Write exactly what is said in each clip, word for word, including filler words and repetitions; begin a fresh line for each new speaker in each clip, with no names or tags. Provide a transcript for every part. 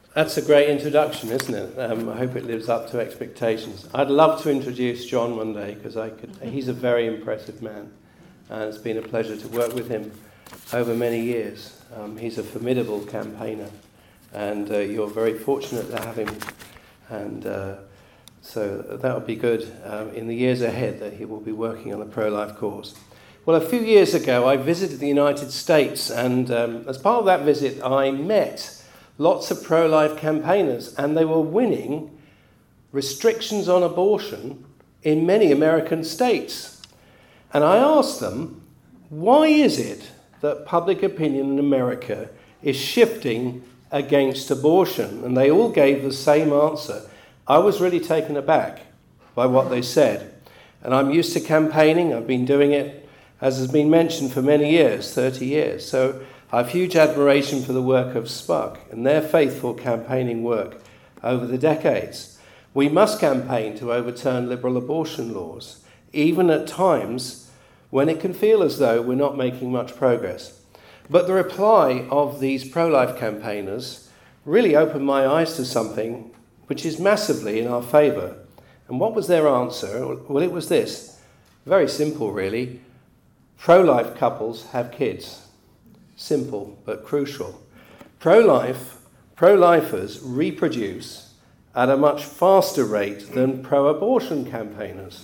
That's a great introduction, isn't it? Um, I hope it lives up to expectations. I'd love to introduce John one day, because I could. He's a very impressive man, and it's been a pleasure to work with him over many years. Um, he's a formidable campaigner, and uh, you're very fortunate to have him. And uh, so that will be good um, in the years ahead that he will be working on a pro-life cause. Well, a few years ago, I visited the United States, and um, as part of that visit, I met lots of pro-life campaigners, and they were winning restrictions on abortion in many American states. And I asked them, why is it that public opinion in America is shifting against abortion? And they all gave the same answer. I was really taken aback by what they said. And I'm used to campaigning. I've been doing it, as has been mentioned, for many years, thirty years. So I have huge admiration for the work of S P U C and their faithful campaigning work over the decades. We must campaign to overturn liberal abortion laws, even at times when it can feel as though we're not making much progress. But the reply of these pro-life campaigners really opened my eyes to something which is massively in our favour. And what was their answer? Well, it was this. Very simple, really. Pro-life couples have kids. Simple but crucial. Pro-life, pro-lifers reproduce at a much faster rate than pro-abortion campaigners.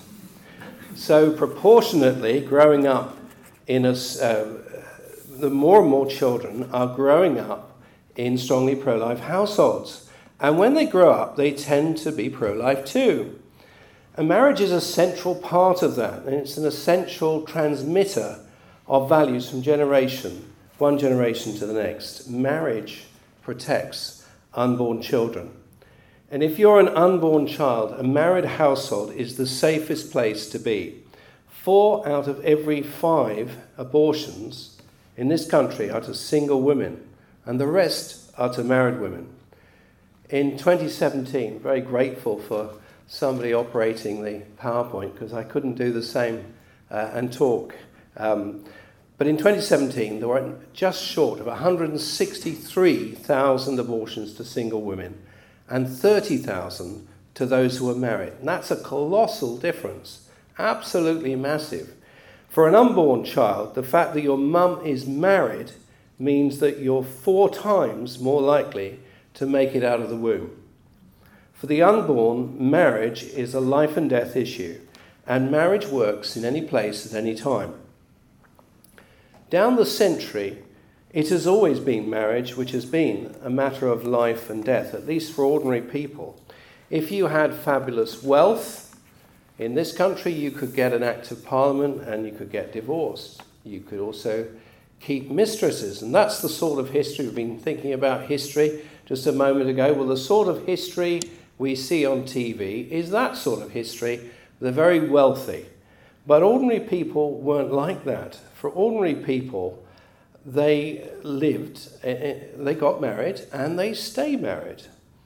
So proportionately, growing up in a, uh, the more and more children are growing up in strongly pro-life households. And when they grow up, they tend to be pro-life too. And marriage is a central part of that, and it's an essential transmitter of values from generation one generation to the next. Marriage protects unborn children. And if you're an unborn child, a married household is the safest place to be. Four out of every five abortions in this country are to single women, and the rest are to married women. In twenty seventeen, very grateful for somebody operating the PowerPoint, because I couldn't do the same uh, and talk. Um, But in twenty seventeen, there were just short of one hundred sixty-three thousand abortions to single women and thirty thousand to those who were married. And that's a colossal difference, absolutely massive. For an unborn child, the fact that your mum is married means that you're four times more likely to make it out of the womb. For the unborn, marriage is a life and death issue, and marriage works in any place at any time. Down the century, it has always been marriage which has been a matter of life and death, at least for ordinary people. If you had fabulous wealth in this country, you could get an Act of Parliament and you could get divorced. You could also keep mistresses, and that's the sort of history. We've been thinking about history just a moment ago. Well, the sort of history we see on T V is that sort of history, the very wealthy. But ordinary people weren't like that. For ordinary people, they lived, they got married, and they stay married.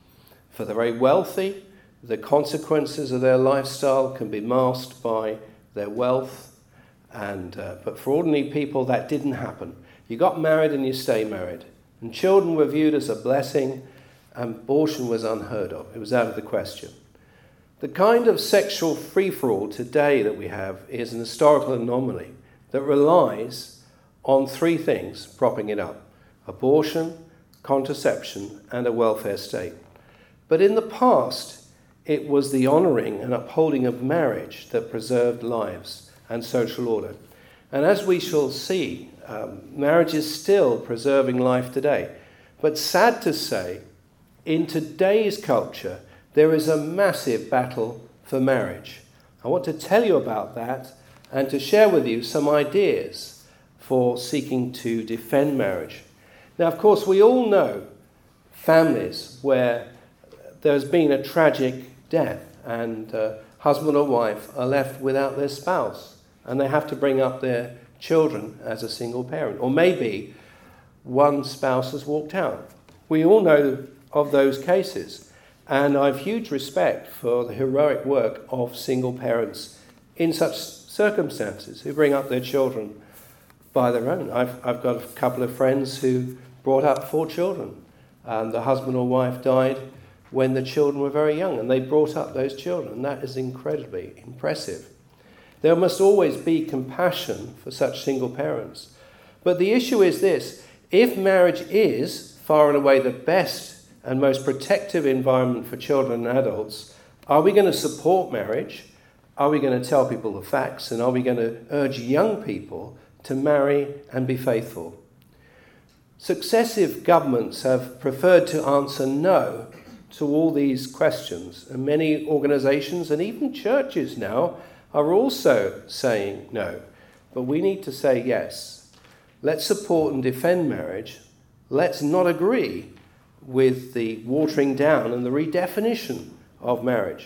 For the very wealthy, the consequences of their lifestyle can be masked by their wealth. And uh, but for ordinary people, that didn't happen. You got married and you stay married. And children were viewed as a blessing, and abortion was unheard of. It was out of the question. The kind of sexual free-for-all today that we have is an historical anomaly that relies on three things propping it up: abortion, contraception, and a welfare state. But in the past, it was the honouring and upholding of marriage that preserved lives and social order. And as we shall see, um, marriage is still preserving life today. But sad to say, in today's culture, there is a massive battle for marriage. I want to tell you about that and to share with you some ideas for seeking to defend marriage. Now, of course, we all know families where there's been a tragic death and uh, husband or wife are left without their spouse and they have to bring up their children as a single parent. Or maybe one spouse has walked out. We all know of those cases. And I have huge respect for the heroic work of single parents in such circumstances who bring up their children by their own. I've, I've got a couple of friends who brought up four children um, the husband or wife died when the children were very young, and they brought up those children. And that is incredibly impressive. There must always be compassion for such single parents. But the issue is this: if marriage is far and away the best and most protective environment for children and adults, are we going to support marriage? Are we going to tell people the facts? And are we going to urge young people to marry and be faithful? Successive governments have preferred to answer no to all these questions, and many organisations and even churches now are also saying no. But we need to say yes. Let's support and defend marriage. Let's not agree with the watering down and the redefinition of marriage.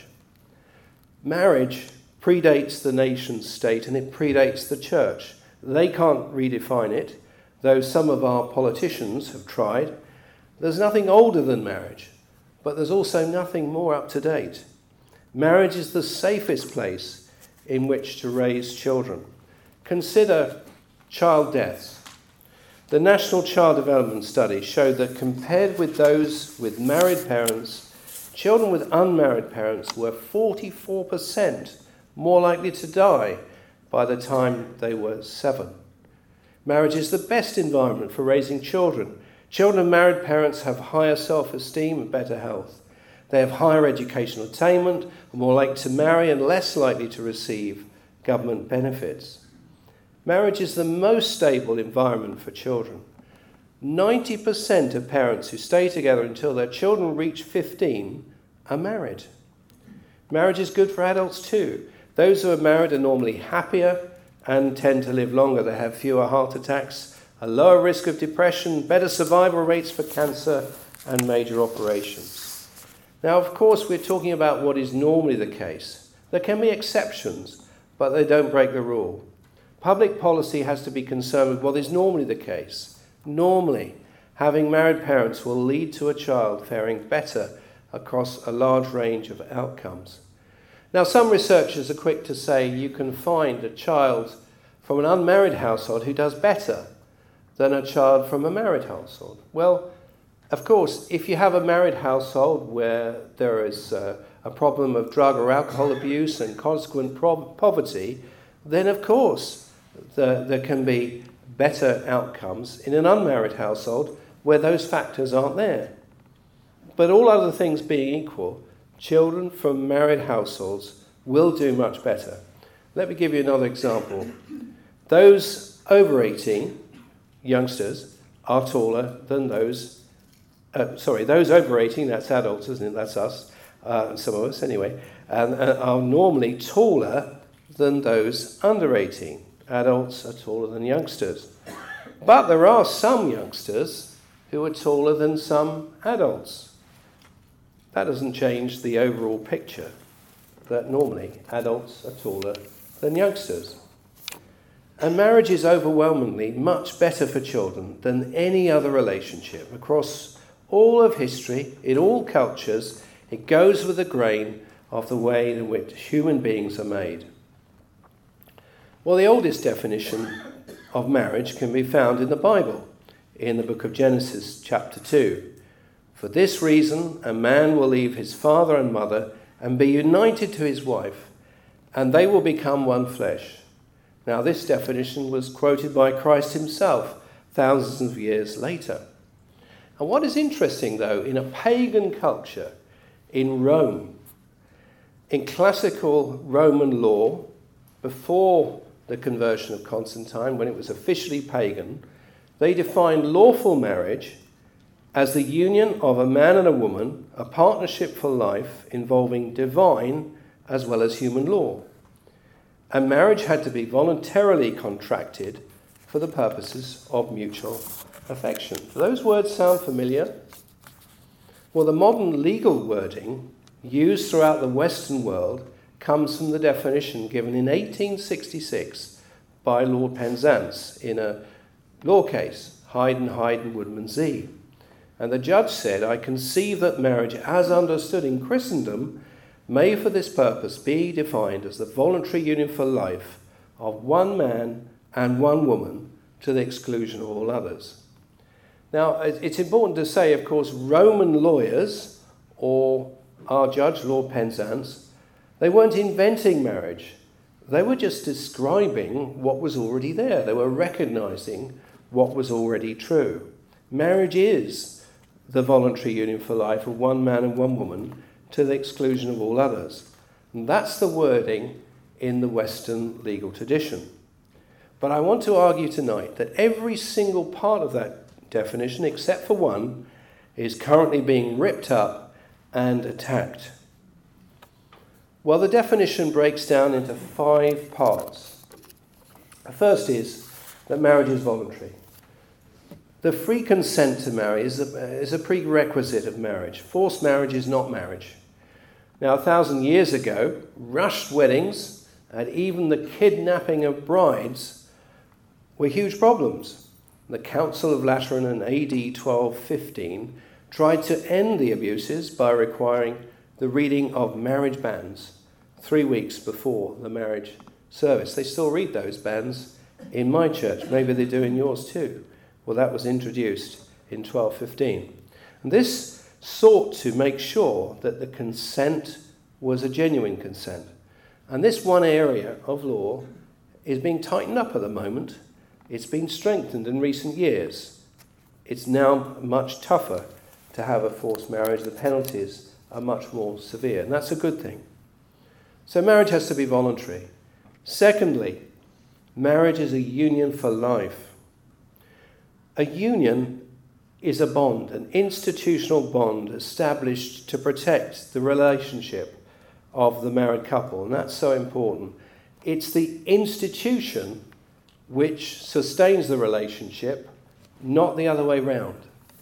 Marriage predates the nation state and it predates the church. They can't redefine it, though some of our politicians have tried. There's nothing older than marriage, but there's also nothing more up to date. Marriage is the safest place in which to raise children. Consider child deaths. The National Child Development Study showed that compared with those with married parents, children with unmarried parents were forty-four percent more likely to die by the time they were seven. Marriage is the best environment for raising children. Children of married parents have higher self-esteem and better health. They have higher educational attainment, are more likely to marry and less likely to receive government benefits. Marriage is the most stable environment for children. ninety percent of parents who stay together until their children reach fifteen are married. Marriage is good for adults too. Those who are married are normally happier and tend to live longer. They have fewer heart attacks, a lower risk of depression, better survival rates for cancer and major operations. Now, of course, we're talking about what is normally the case. There can be exceptions, but they don't break the rule. Public policy has to be concerned with what is normally the case. Normally, having married parents will lead to a child faring better across a large range of outcomes. Now, some researchers are quick to say you can find a child from an unmarried household who does better than a child from a married household. Well, of course, if you have a married household where there is uh, a problem of drug or alcohol abuse and consequent pro- poverty, then of course the, there can be better outcomes in an unmarried household where those factors aren't there. But all other things being equal, children from married households will do much better. Let me give you another example. Those over eighteen, youngsters, are taller than those, uh, sorry, those over eighteen, that's adults, isn't it? That's us, uh, some of us anyway, and uh, are normally taller than those under eighteen. Adults are taller than youngsters. But there are some youngsters who are taller than some adults. That doesn't change the overall picture that normally adults are taller than youngsters. And marriage is overwhelmingly much better for children than any other relationship. Across all of history, in all cultures, it goes with the grain of the way in which human beings are made. Well, the oldest definition of marriage can be found in the Bible, in the book of Genesis, chapter two. For this reason, a man will leave his father and mother and be united to his wife, and they will become one flesh. Now, this definition was quoted by Christ himself thousands of years later. And what is interesting, though, in a pagan culture, in Rome, in classical Roman law, before the conversion of Constantine, when it was officially pagan, they defined lawful marriage as the union of a man and a woman, a partnership for life involving divine as well as human law. And marriage had to be voluntarily contracted for the purposes of mutual affection. Do those words sound familiar? Well, the modern legal wording used throughout the Western world comes from the definition given in eighteen sixty-six by Lord Penzance in a law case, Hyde and Hyde and Woodman's Z. And the judge said, I conceive that marriage as understood in Christendom may for this purpose be defined as the voluntary union for life of one man and one woman to the exclusion of all others. Now, it's important to say, of course, Roman lawyers, or our judge, Lord Penzance, they weren't inventing marriage. They were just describing what was already there. They were recognizing what was already true. Marriage is the voluntary union for life of one man and one woman to the exclusion of all others. And that's the wording in the Western legal tradition. But I want to argue tonight that every single part of that definition, except for one, is currently being ripped up and attacked. Well, the definition breaks down into five parts. The first is that marriage is voluntary. The free consent to marry is a, is a prerequisite of marriage. Forced marriage is not marriage. Now, a thousand years ago, rushed weddings and even the kidnapping of brides were huge problems. The Council of Lateran in A D twelve fifteen tried to end the abuses by requiring the reading of marriage bans three weeks before the marriage service. They still read those bans in my church. Maybe they do in yours too. Well, that was introduced in twelve fifteen. And this sought to make sure that the consent was a genuine consent. And this one area of law is being tightened up at the moment. It's been strengthened in recent years. It's now much tougher to have a forced marriage. The penalties are much more severe, and that's a good thing. So marriage has to be voluntary. Secondly, marriage is a union for life. A union is a bond, an institutional bond established to protect the relationship of the married couple, and that's so important. It's the institution which sustains the relationship, not the other way round.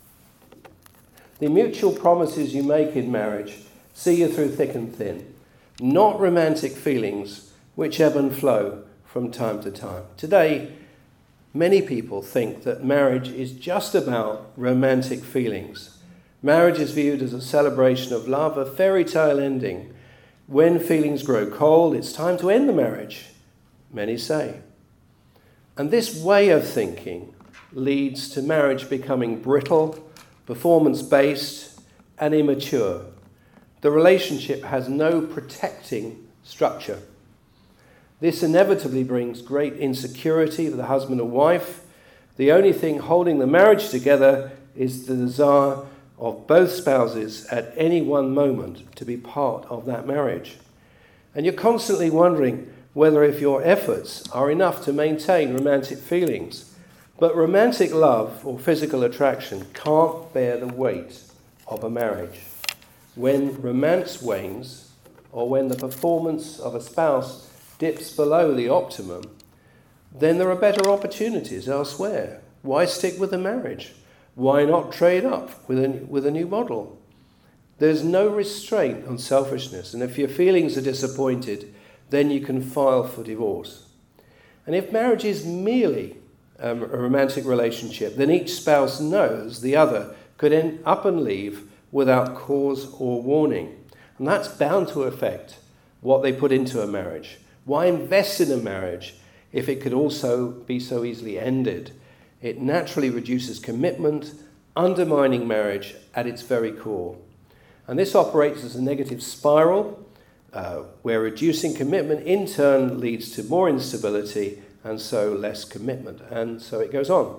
The mutual promises you make in marriage see you through thick and thin, not romantic feelings which ebb and flow from time to time. Today, many people think that marriage is just about romantic feelings. Marriage is viewed as a celebration of love, a fairy tale ending. When feelings grow cold, it's time to end the marriage, many say. And this way of thinking leads to marriage becoming brittle, performance-based, and immature. The relationship has no protecting structure. This inevitably brings great insecurity for the husband and wife. The only thing holding the marriage together is the desire of both spouses at any one moment to be part of that marriage. And you're constantly wondering whether if your efforts are enough to maintain romantic feelings. But romantic love or physical attraction can't bear the weight of a marriage. When romance wanes, or when the performance of a spouse dips below the optimum, then there are better opportunities elsewhere. Why stick with a marriage? Why not trade up with a, with a new model? There's no restraint on selfishness, and if your feelings are disappointed, then you can file for divorce. And if marriage is merely um, a romantic relationship, then each spouse knows the other could end up and leave without cause or warning. And that's bound to affect what they put into a marriage. Why invest in a marriage if it could also be so easily ended? It naturally reduces commitment, undermining marriage at its very core. And this operates as a negative spiral, Uh, where reducing commitment in turn leads to more instability and so less commitment. And so it goes on.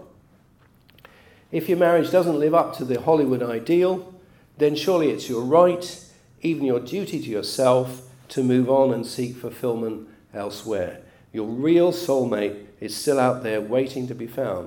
If your marriage doesn't live up to the Hollywood ideal, then surely it's your right, even your duty to yourself, to move on and seek fulfillment elsewhere. Your real soulmate is still out there waiting to be found.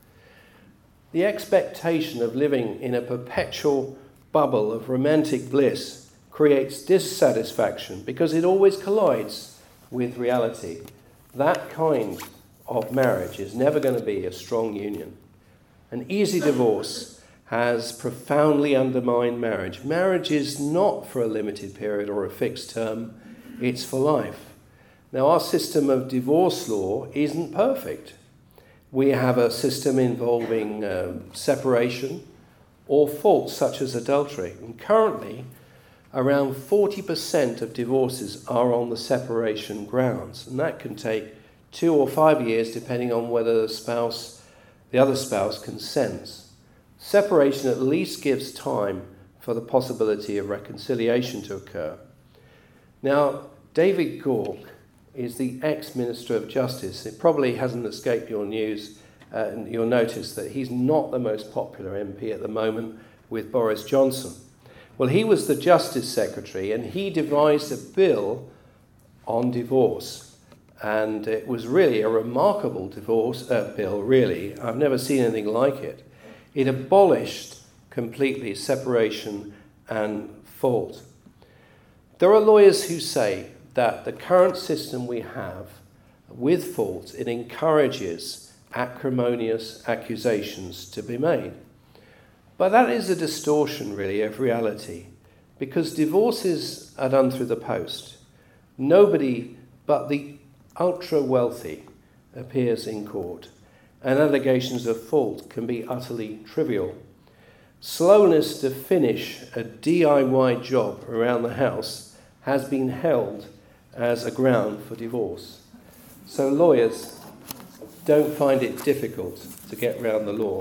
The expectation of living in a perpetual bubble of romantic bliss creates dissatisfaction because it always collides with reality. That kind of marriage is never going to be a strong union. An easy divorce has profoundly undermined marriage. Marriage is not for a limited period or a fixed term, it's for life. Now, our system of divorce law isn't perfect. We have a system involving um, separation or faults such as adultery. And currently, around forty percent of divorces are on the separation grounds, and that can take two or five years depending on whether the spouse, the other spouse consents. separation at least gives time for the possibility of reconciliation to occur. Now, David Gauke is the ex-Minister of Justice. It probably hasn't escaped your news, uh, and you'll notice that he's not the most popular M P at the moment with Boris Johnson. Well, he was the Justice Secretary, and he devised a bill on divorce. And it was really a remarkable divorce uh, bill, really. I've never seen anything like it. It abolished completely separation and fault. There are lawyers who say that the current system we have with fault, it encourages acrimonious accusations to be made. But that is a distortion, really, of reality, because divorces are done through the post. Nobody but the ultra-wealthy appears in court, and allegations of fault can be utterly trivial. Slowness to finish a D I Y job around the house has been held as a ground for divorce. So lawyers don't find it difficult to get round the law.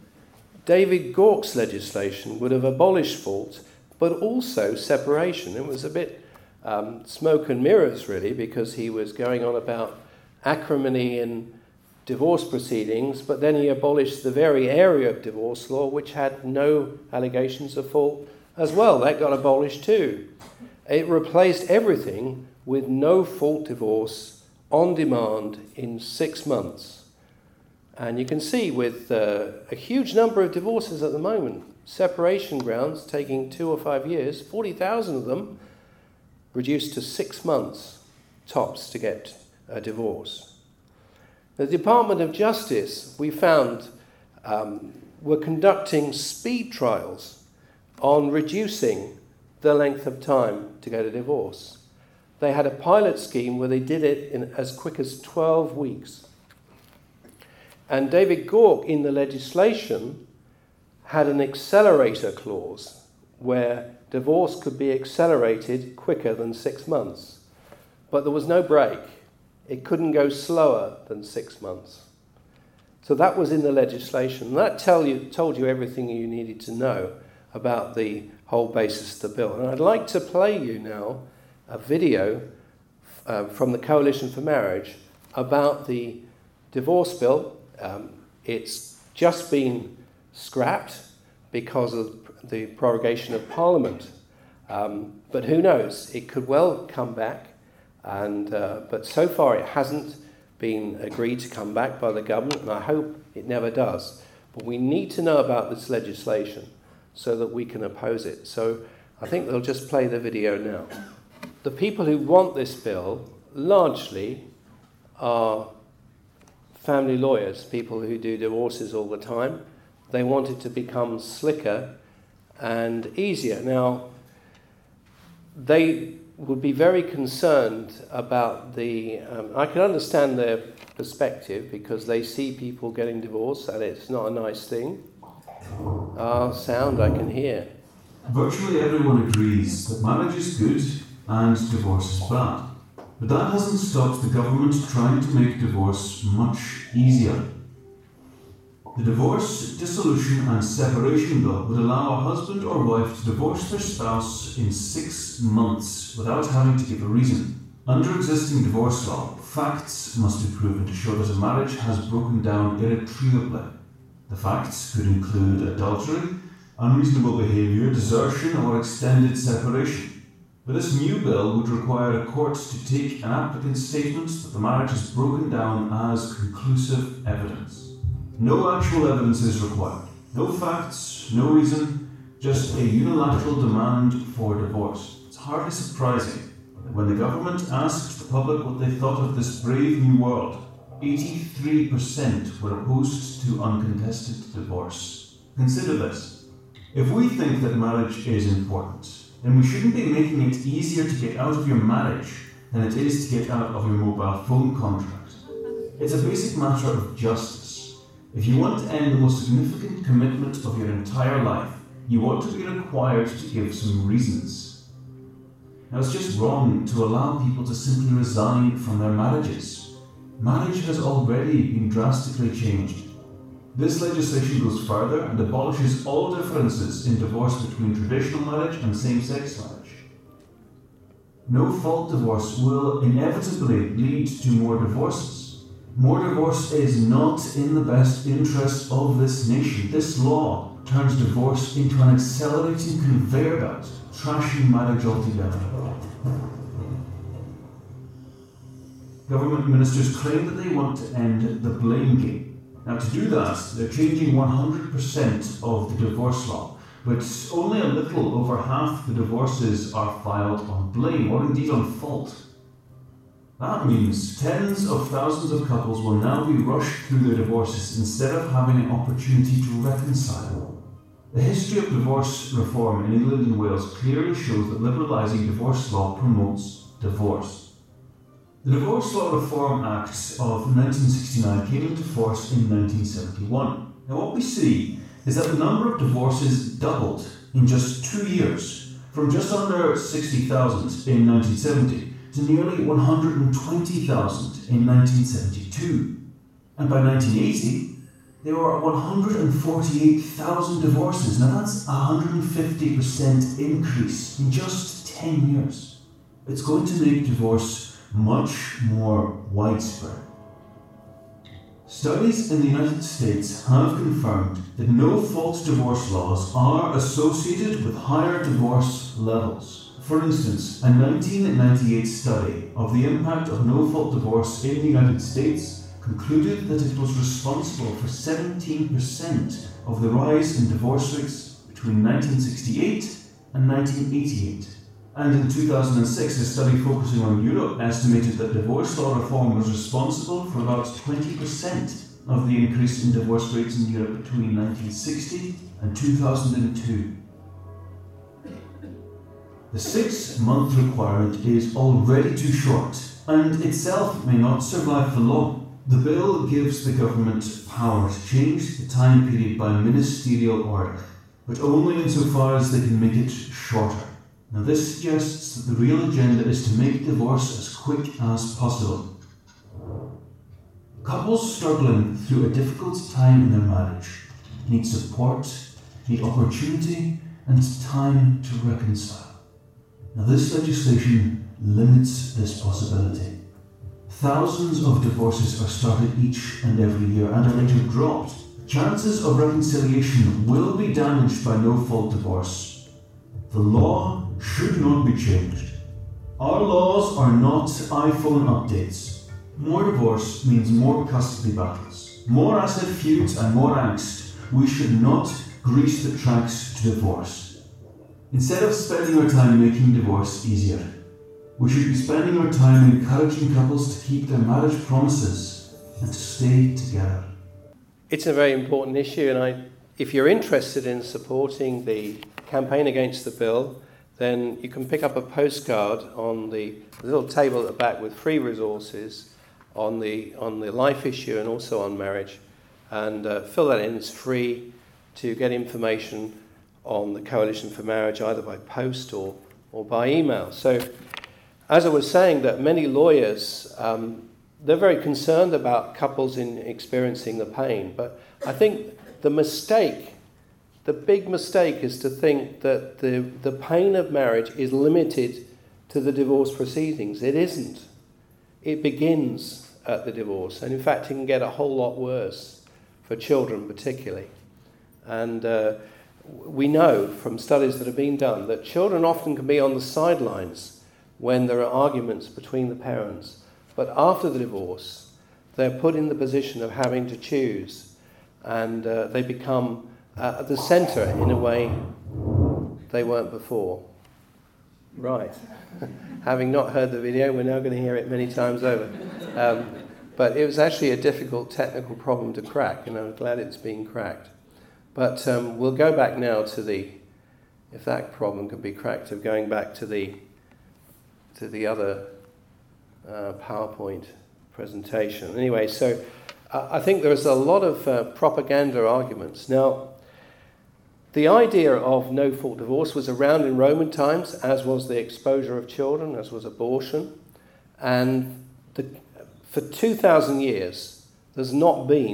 David Gauke's legislation would have abolished fault, but also separation. It was a bit um, smoke and mirrors, really, because he was going on about acrimony in divorce proceedings, but then he abolished the very area of divorce law which had no allegations of fault as well. That got abolished too. It replaced everything with no fault divorce on demand in six months. And you can see with uh, a huge number of divorces at the moment, separation grounds taking two or five years, forty thousand of them reduced to six months tops to get a divorce. The Department of Justice, we found, um, were conducting speed trials on reducing the length of time to get a divorce. They had a pilot scheme where they did it in as quick as twelve weeks. And David Gauke, in the legislation, had an accelerator clause where divorce could be accelerated quicker than six months. But there was no break. It couldn't go slower than six months. So that was in the legislation. That tell you, told you everything you needed to know about the whole basis of the bill. And I'd like to play you now a video uh, from the Coalition for Marriage about the divorce bill. Um, it's just been scrapped because of the prorogation of Parliament. Um, but who knows? It could well come back. And uh, but so far it hasn't been agreed to come back by the government, and I hope it never does. But we need to know about this legislation so that we can oppose it. So I think they'll just play the video now. The people who want this bill largely are family lawyers, people who do divorces all the time. They want it to become slicker and easier. Now, they would be very concerned about the... Um, I can understand their perspective because they see people getting divorced and it's not a nice thing. Ah, sound I can hear.
Virtually everyone agrees that marriage is good and divorce is bad. But that hasn't stopped the government trying to make divorce much easier. The Divorce, Dissolution and Separation Bill would allow a husband or wife to divorce their spouse in six months without having to give a reason. Under existing divorce law, facts must be proven to show that a marriage has broken down irretrievably. The facts could include adultery, unreasonable behaviour, desertion or extended separation. But this new bill would require a court to take an applicant's statement that the marriage is broken down as conclusive evidence. No actual evidence is required. No facts, no reason, just a unilateral demand for divorce. It's hardly surprising that when the government asked the public what they thought of this brave new world, eighty-three percent were opposed to uncontested divorce. Consider this. If we think that marriage is important, then we shouldn't be making it easier to get out of your marriage than it is to get out of your mobile phone contract. It's a basic matter of justice. If you want to end the most significant commitment of your entire life, you ought to be required to give some reasons. Now, it's just wrong to allow people to simply resign from their marriages. Marriage has already been drastically changed. This legislation goes further and abolishes all differences in divorce between traditional marriage and same-sex marriage. No-fault divorce will inevitably lead to more divorces. More divorce is not in the best interest of this nation. This law turns divorce into an accelerating conveyor belt, trashing marriage altogether. Government ministers claim that they want to end the blame game. Now, to do that, they're changing one hundred percent of the divorce law, but only a little over half the divorces are filed on blame, or indeed on fault. That means tens of thousands of couples will now be rushed through their divorces instead of having an opportunity to reconcile. The history of divorce reform in England and Wales clearly shows that liberalising divorce law promotes divorce. The Divorce Law Reform Act of nineteen sixty-nine came into force in nineteen seventy-one. Now what we see is that the number of divorces doubled in just two years, from just under sixty thousand in nineteen seventy to nearly one hundred twenty thousand in nineteen seventy-two. And by nineteen eighty, there were one hundred forty-eight thousand divorces. Now that's a one hundred fifty percent increase in just ten years. It's going to make divorce much more widespread. Studies in the United States have confirmed that no-fault divorce laws are associated with higher divorce levels. For instance, a nineteen ninety-eight study of the impact of no-fault divorce in the United States concluded that it was responsible for seventeen percent of the rise in divorce rates between nineteen sixty-eight and nineteen eighty-eight. And in two thousand six, a study focusing on Europe estimated that divorce law reform was responsible for about twenty percent of the increase in divorce rates in Europe between nineteen sixty and two thousand two. The six-month requirement is already too short, and itself may not survive the law. The bill gives the government power to change the time period by ministerial order, but only insofar as they can make it shorter. Now this suggests that the real agenda is to make divorce as quick as possible. Couples struggling through a difficult time in their marriage need support, need opportunity, and time to reconcile. Now this legislation limits this possibility. Thousands of divorces are started each and every year and are later dropped. Chances of reconciliation will be damaged by no-fault divorce. The law should not be changed. Our laws are not iPhone updates. More divorce means more custody battles, more asset feuds and more angst. We should not grease the tracks to divorce. Instead of spending our time making divorce easier, we should be spending our time encouraging couples to keep their marriage promises and to stay together.
It's a very important issue, and I, if you're interested in supporting the campaign against the bill, then you can pick up a postcard on the little table at the back with free resources on the on the life issue and also on marriage, and uh, fill that in. It's free to get information on the Coalition for Marriage either by post or, or by email. So, as I was saying, that many lawyers, um, they're very concerned about couples in experiencing the pain, but I think the mistake The big mistake is to think that the, the pain of marriage is limited to the divorce proceedings. It isn't. It begins at the divorce. And in fact, it can get a whole lot worse for children particularly. And uh, we know from studies that have been done that children often can be on the sidelines when there are arguments between the parents. But after the divorce, they're put in the position of having to choose. And uh, they become Uh, at the centre in a way they weren't before. Right. Having not heard the video, we're now going to hear it many times over. Um, but it was actually a difficult technical problem to crack, and I'm glad it's been cracked. But um, we'll go back now to the, if that problem could be cracked, of going back to the to the other uh, PowerPoint presentation. Anyway, so uh, I think there's a lot of uh, propaganda arguments. Now, the idea of no-fault divorce was around in Roman times, as was the exposure of children, as was abortion. And the, for two thousand years, there's not been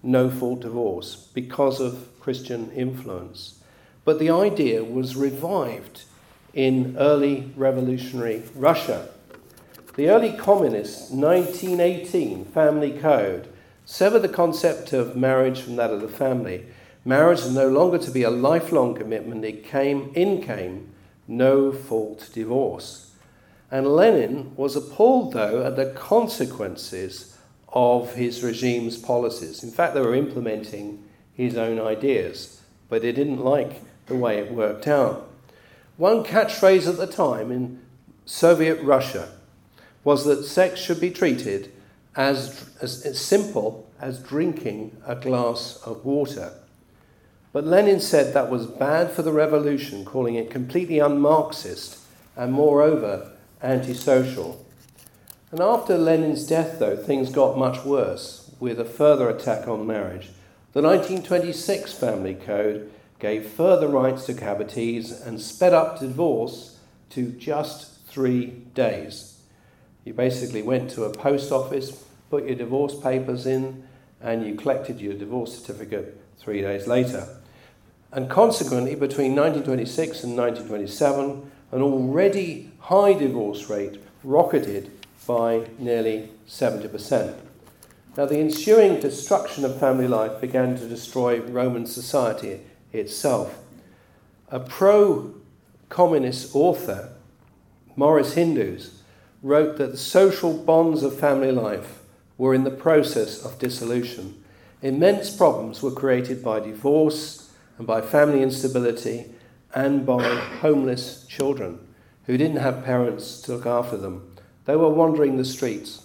no-fault divorce because of Christian influence. But the idea was revived in early revolutionary Russia. The early communist nineteen eighteen family code severed the concept of marriage from that of the family. Marriage is no longer to be a lifelong commitment. It came, in came no-fault divorce. And Lenin was appalled, though, at the consequences of his regime's policies. In fact, they were implementing his own ideas, but he didn't like the way it worked out. One catchphrase at the time in Soviet Russia was that sex should be treated as, as, as simple as drinking a glass of water. But Lenin said that was bad for the revolution, calling it completely un-Marxist and, moreover, antisocial. And after Lenin's death, though, things got much worse, with a further attack on marriage. The nineteen twenty-six Family Code gave further rights to cohabitees and sped up divorce to just three days. You basically went to a post office, put your divorce papers in, and you collected your divorce certificate three days later. And consequently, between nineteen twenty-six and nineteen twenty-seven, an already high divorce rate rocketed by nearly seventy percent. Now, the ensuing destruction of family life began to destroy Roman society itself. A pro-communist author, Morris Hindus, wrote that the social bonds of family life were in the process of dissolution. Immense problems were created by divorce and by family instability and by homeless children who didn't have parents to look after them. They were wandering the streets.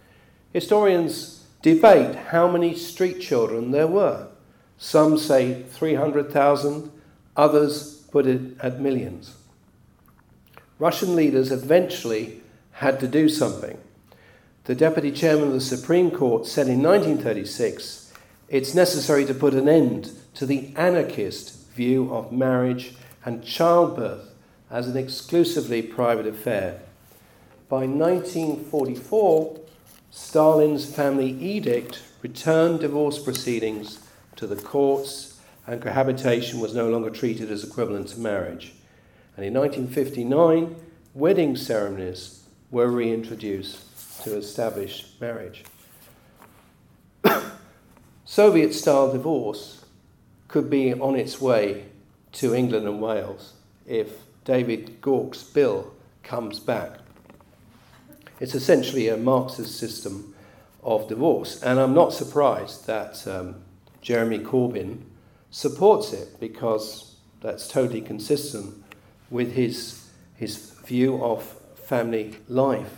Historians debate how many street children there were. Some say three hundred thousand, others put it at millions. Russian leaders eventually had to do something. The deputy chairman of the Supreme Court said in nineteen thirty-six, it's necessary to put an end to the anarchist view of marriage and childbirth as an exclusively private affair. By nineteen forty-four, Stalin's family edict returned divorce proceedings to the courts, and cohabitation was no longer treated as equivalent to marriage. And in nineteen fifty-nine, wedding ceremonies were reintroduced to establish marriage. Soviet-style divorce could be on its way to England and Wales if David Gauke's bill comes back. It's essentially a Marxist system of divorce, and I'm not surprised that um, Jeremy Corbyn supports it, because that's totally consistent with his, his view of family life.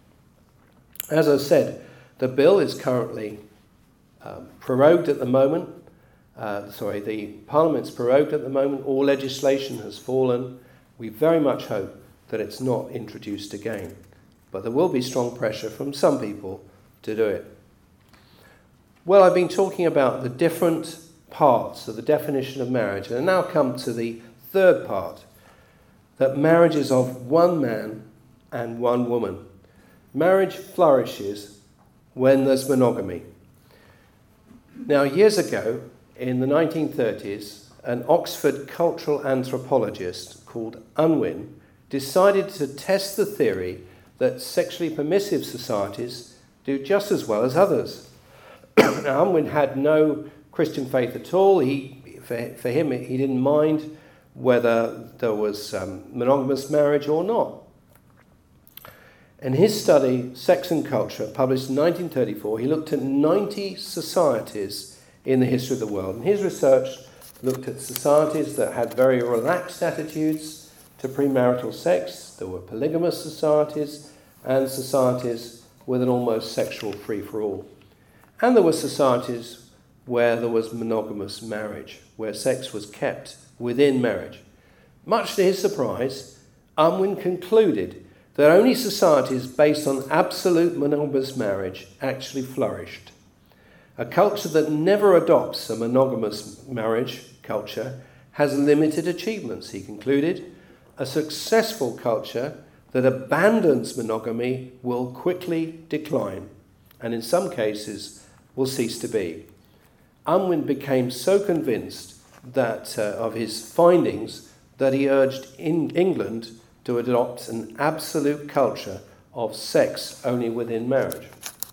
As I said, the bill is currently um, prorogued at the moment. Uh, sorry, the Parliament's prorogued at the moment. All legislation has fallen. We very much hope that it's not introduced again. But there will be strong pressure from some people to do it. Well, I've been talking about the different parts of the definition of marriage, and I now come to the third part, that marriage is of one man and one woman. Marriage flourishes when there's monogamy. Now, years ago, in the nineteen thirties, an Oxford cultural anthropologist called Unwin decided to test the theory that sexually permissive societies do just as well as others. Now, Unwin had no Christian faith at all. He, for, for him, he didn't mind whether there was um, monogamous marriage or not. In his study, Sex and Culture, published in nineteen thirty-four, he looked at ninety societies in the history of the world. And his research looked at societies that had very relaxed attitudes to premarital sex. There were polygamous societies and societies with an almost sexual free-for-all. And there were societies where there was monogamous marriage, where sex was kept within marriage. Much to his surprise, Unwin concluded that only societies based on absolute monogamous marriage actually flourished. A culture that never adopts a monogamous marriage culture has limited achievements, he concluded. A successful culture that abandons monogamy will quickly decline, and in some cases will cease to be. Unwin became so convinced that uh, of his findings that he urged in England to adopt an absolute culture of sex only within marriage.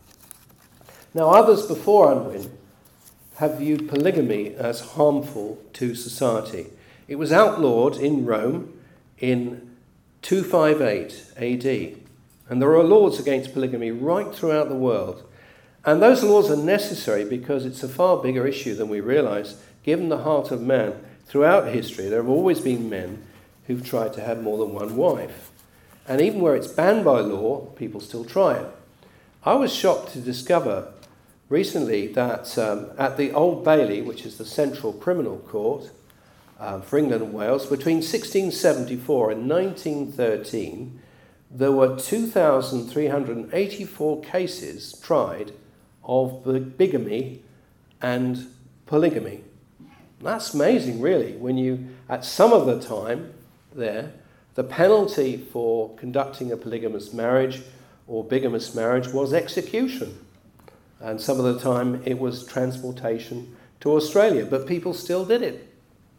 Now, others before Unwin have viewed polygamy as harmful to society. It was outlawed in Rome in two fifty-eight A D, and there are laws against polygamy right throughout the world. And those laws are necessary because it's a far bigger issue than we realise. Given the heart of man, throughout history there have always been men who've tried to have more than one wife. And even where it's banned by law, people still try it. I was shocked to discover recently that um, at the Old Bailey, which is the central criminal court uh, for England and Wales, between sixteen seventy-four and nineteen thirteen, there were two thousand three hundred eighty-four cases tried of bigamy and polygamy. That's amazing, really, when you, at some of the time there, the penalty for conducting a polygamous marriage or bigamous marriage was execution. And some of the time it was transportation to Australia, but people still did it.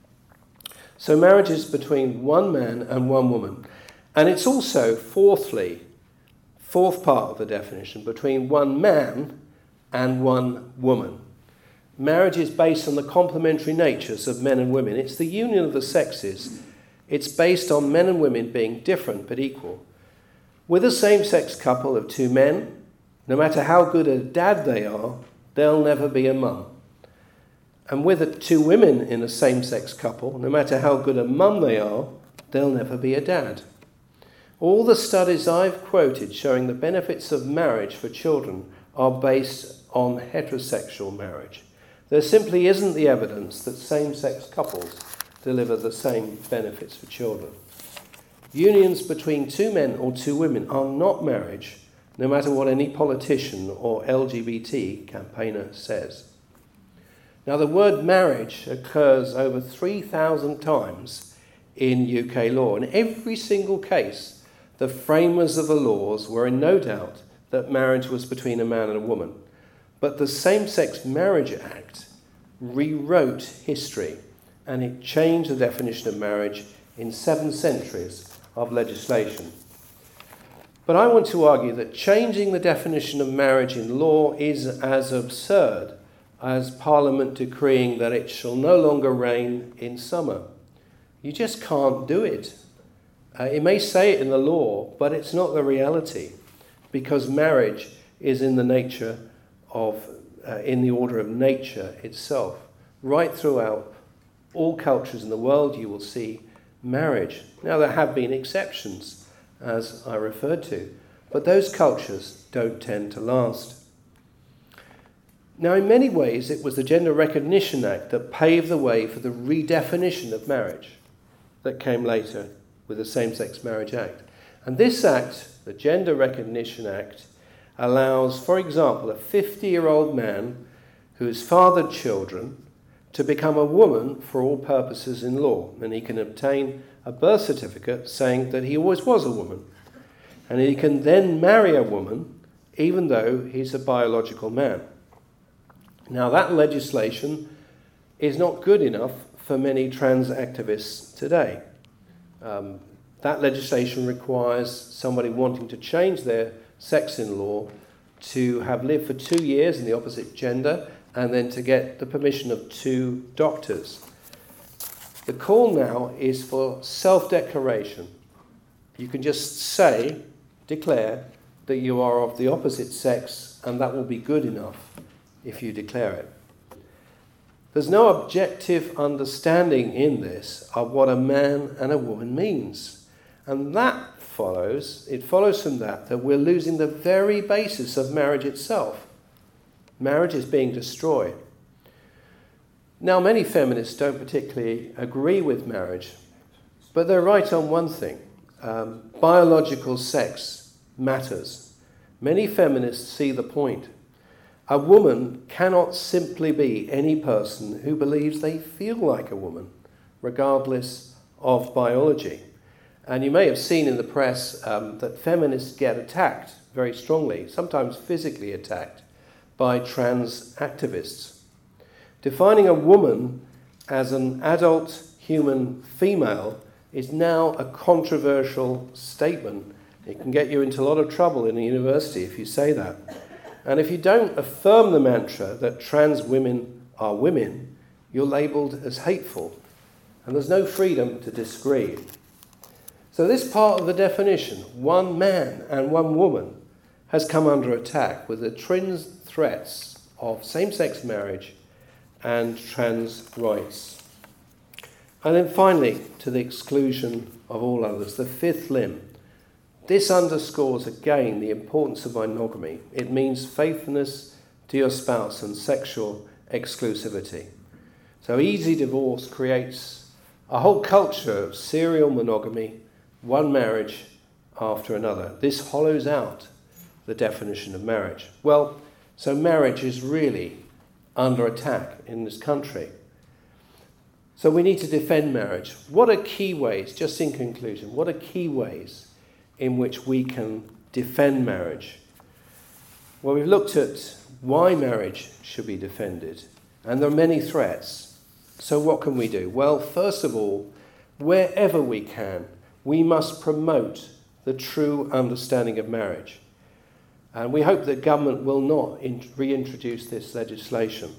So marriage is between one man and one woman. And it's also, fourthly, fourth part of the definition, between one man and one woman. Marriage is based on the complementary natures of men and women. It's the union of the sexes. It's based on men and women being different but equal. With a same-sex couple of two men, no matter how good a dad they are, they'll never be a mum. And with two women in a same-sex couple, no matter how good a mum they are, they'll never be a dad. All the studies I've quoted showing the benefits of marriage for children are based on heterosexual marriage. There simply isn't the evidence that same-sex couples deliver the same benefits for children. Unions between two men or two women are not marriage, no matter what any politician or L G B T campaigner says. Now, the word marriage occurs over three thousand times in U K law. In every single case, the framers of the laws were in no doubt that marriage was between a man and a woman. But the Same-Sex Marriage Act rewrote history, and it changed the definition of marriage in seven centuries of legislation. But I want to argue that changing the definition of marriage in law is as absurd as Parliament decreeing that it shall no longer rain in summer. You just can't do it. Uh, it may say it in the law, but it's not the reality, because marriage is in the nature of, uh, in the order of nature itself. Right throughout all cultures in the world, you will see marriage. Now, there have been exceptions, as I referred to, but those cultures don't tend to last. Now, in many ways, it was the Gender Recognition Act that paved the way for the redefinition of marriage that came later with the Same-Sex Marriage Act. And this act, the Gender Recognition Act, allows, for example, a fifty-year-old man who has fathered children to become a woman for all purposes in law, and he can obtain a birth certificate saying that he always was a woman. And he can then marry a woman even though he's a biological man. Now, that legislation is not good enough for many trans activists today. Um, that legislation requires somebody wanting to change their sex in law to have lived for two years in the opposite gender and then to get the permission of two doctors. The call now is for self-declaration. You can just say, declare, that you are of the opposite sex, and that will be good enough if you declare it. There's no objective understanding in this of what a man and a woman means. And that follows, it follows from that, that we're losing the very basis of marriage itself. Marriage is being destroyed. Now, many feminists don't particularly agree with marriage, but they're right on one thing. Um, biological sex matters. Many feminists see the point. A woman cannot simply be any person who believes they feel like a woman, regardless of biology. And you may have seen in the press um, that feminists get attacked very strongly, sometimes physically attacked, by trans activists. Defining a woman as an adult human female is now a controversial statement. It can get you into a lot of trouble in a university if you say that. And if you don't affirm the mantra that trans women are women, you're labelled as hateful. And there's no freedom to disagree. So this part of the definition, one man and one woman, has come under attack with the twin threats of same-sex marriage and trans rights. And then finally, to the exclusion of all others, the fifth limb. This underscores again the importance of monogamy. It means faithfulness to your spouse and sexual exclusivity. So easy divorce creates a whole culture of serial monogamy, one marriage after another. This hollows out the definition of marriage. Well, so marriage is really under attack in this country. So we need to defend marriage. What are key ways, just in conclusion, what are key ways in which we can defend marriage? Well, we've looked at why marriage should be defended, and there are many threats. So what can we do? Well, first of all, wherever we can, we must promote the true understanding of marriage. And we hope that government will not in- reintroduce this legislation.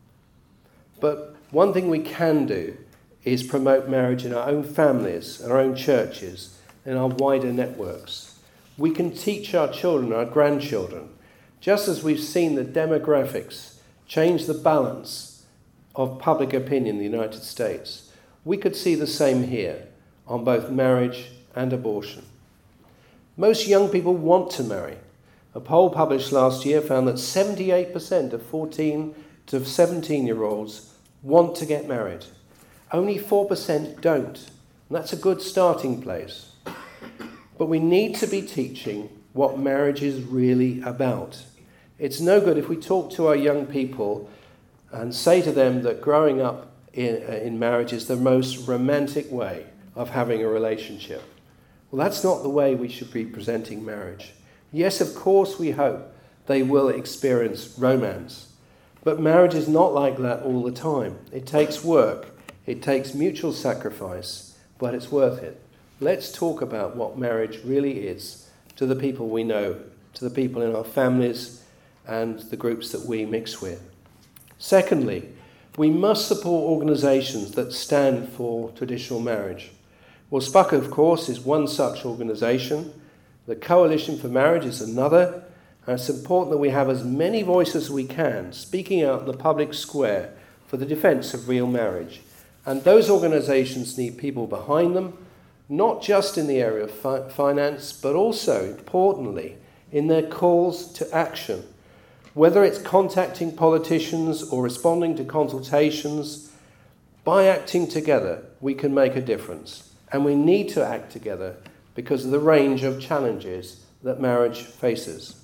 But one thing we can do is promote marriage in our own families, in our own churches, in our wider networks. We can teach our children, our grandchildren, just as we've seen the demographics change the balance of public opinion in the United States. We could see the same here on both marriage and abortion. Most young people want to marry. A poll published last year found that seventy-eight percent of fourteen to seventeen-year-olds want to get married. Only four percent don't. And that's a good starting place. But we need to be teaching what marriage is really about. It's no good if we talk to our young people and say to them that growing up in, uh, in marriage is the most romantic way of having a relationship. Well, that's not the way we should be presenting marriage. Yes, of course, we hope they will experience romance. But marriage is not like that all the time. It takes work. It takes mutual sacrifice, but it's worth it. Let's talk about what marriage really is to the people we know, to the people in our families and the groups that we mix with. Secondly, we must support organisations that stand for traditional marriage. Well, S P U C A, of course, is one such organisation. The Coalition for Marriage is another. And it's important that we have as many voices as we can speaking out in the public square for the defence of real marriage. And those organisations need people behind them, not just in the area of fi- finance, but also, importantly, in their calls to action. Whether it's contacting politicians or responding to consultations, by acting together, we can make a difference. And we need to act together because of the range of challenges that marriage faces.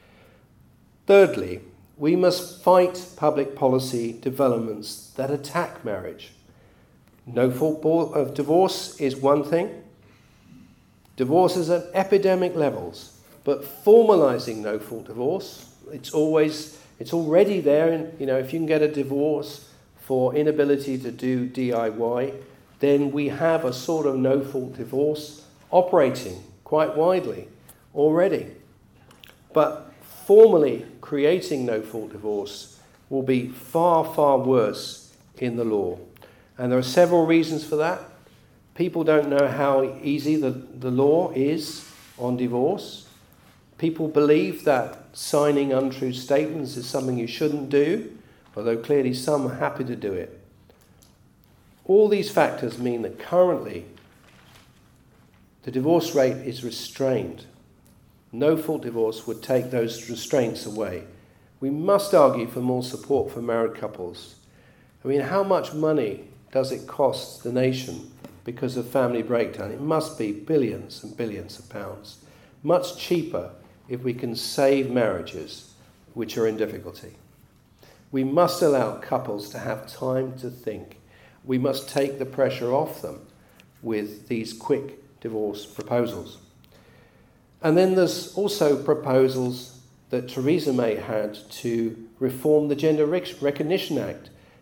Thirdly, we must fight public policy developments that attack marriage. No fault of divorce is one thing. Divorce is at epidemic levels, but formalising no fault divorce, it's always, it's already there. And you know, if you can get a divorce for inability to do D I Y, then we have a sort of no fault divorce operating quite widely already. But formally creating no fault divorce will be far, far worse in the law. And there are several reasons for that. People don't know how easy the, the law is on divorce. People believe that signing untrue statements is something you shouldn't do, although clearly some are happy to do it. All these factors mean that currently the divorce rate is restrained. No fault divorce would take those restraints away. We must argue for more support for married couples. I mean, how much money does it cost the nation because of family breakdown? It must be billions and billions of pounds. Much cheaper if we can save marriages which are in difficulty. We must allow couples to have time to think. We must take the pressure off them with these quick divorce proposals. And then there's also proposals that Theresa May had to reform the Gender Recognition Act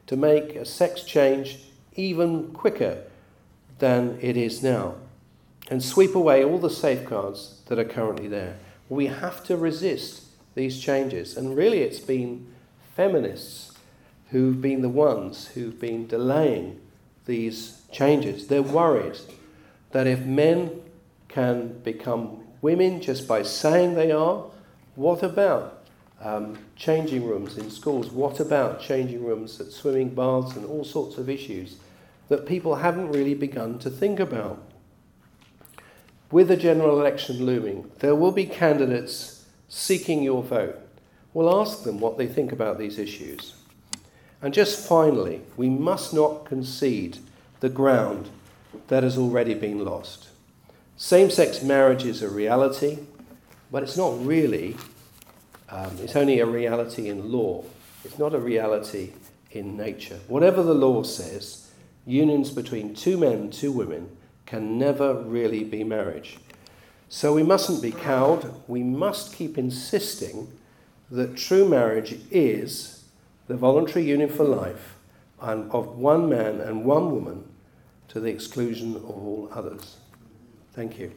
to make a sex change even quicker than it is now and sweep away all the safeguards that are currently there. We have to resist these changes. And really it's been feminists who've been the ones who've been delaying these changes. They're worried that if men can become women just by saying they are, what about um, changing rooms in schools? What about changing rooms at swimming baths and all sorts of issues that people haven't really begun to think about? With the general election looming, there will be candidates seeking your vote. We'll ask them what they think about these issues. And just finally, we must not concede the ground that has already been lost. Same-sex marriage is a reality, but it's not really. Um, it's only a reality in law. It's not a reality in nature. Whatever the law says, unions between two men and two women can never really be marriage. So we mustn't be cowed. We must keep insisting that true marriage is the voluntary union for life and of one man and one woman to the exclusion of all others. Thank you.